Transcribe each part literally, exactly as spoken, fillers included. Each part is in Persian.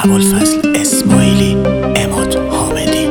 ابوالفضل اسماعیلی، عماد حامدی.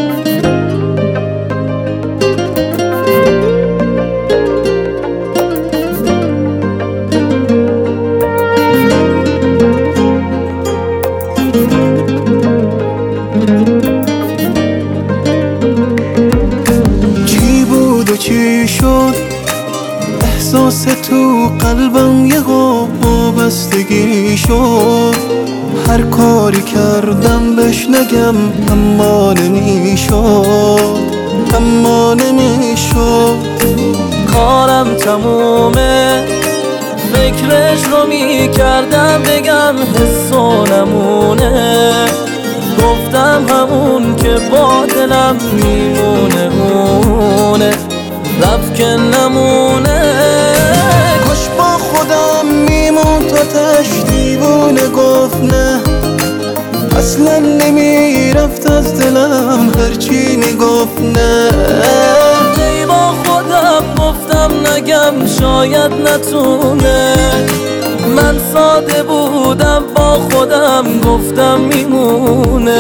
چی بود و چی شد؟ احساس تو قلبم یه وابستگی شد. هر کاری کردم بهش نگم اما نمیشد، اما نمیشد. کارم تمومه، فکرش رو میکردم بگم حس و نمونه. گفتم همون که با دلم میمونه اونه، رفت که نمونه. کاش با خودم میمون تا تش دیوونه گفت نه. اصلا نمیرفت از دلم هرچی میگفت نه. ای با خودم گفتم نگم شاید نتونه. من ساده بودم با خودم گفتم میمونه.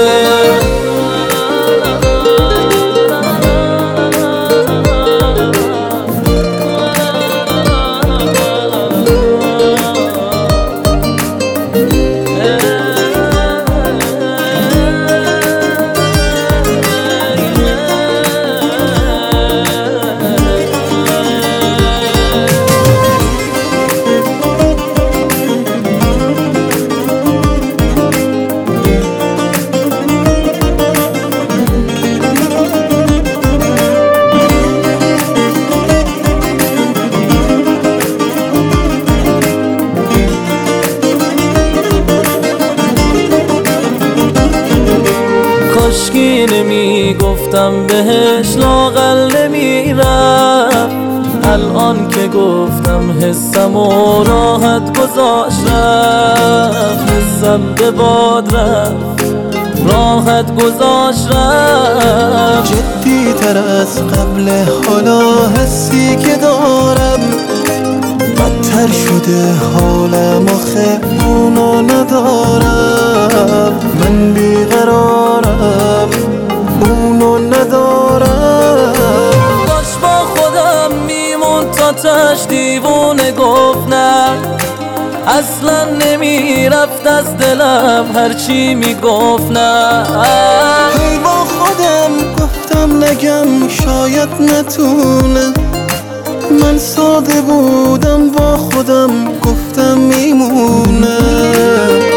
کاشکی نمی گفتم بهش لااقل نمیرفت. الان که گفتم حسم و راحت گذاشت رفت. حسم به باد رفت، راحت گذاشت رفت. جدی تر از قبل حالا حسی که دارم. بدتر شده حالم آخه اونو ندارم. من بیقرارم اونو ندارم. کاش با خودم میمون تا تش دیوونه گفت نه. اصلا نمیرفت از دلم هرچی میگفت نه. هی با خودم گفتم نگم شاید نتونه. من ساده بودم با خودم گفتم میمونه.